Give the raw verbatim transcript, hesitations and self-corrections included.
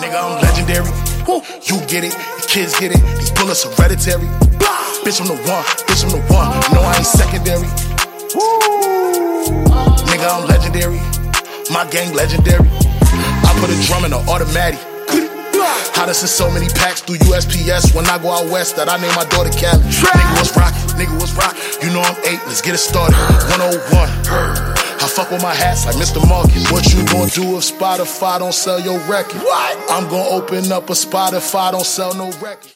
Nigga, I'm legendary. You get it, the kids get it. These bullets hereditary. Bitch, I'm the one. Bitch, I'm the one. No, I ain't secondary. Nigga, I'm legendary. My gang legendary. I put a drum in an automatic. Hottest in so many packs through U S P S. When I go out west, that I name my daughter Cali. Nigga, what's rock? Nigga, what's rock? You know I'm eight, let's get it started. one oh one. I fuck with my hats like Mister Marcus. What you gon' do if Spotify don't sell your record? What? I'm gon' open up a Spotify, don't sell no record.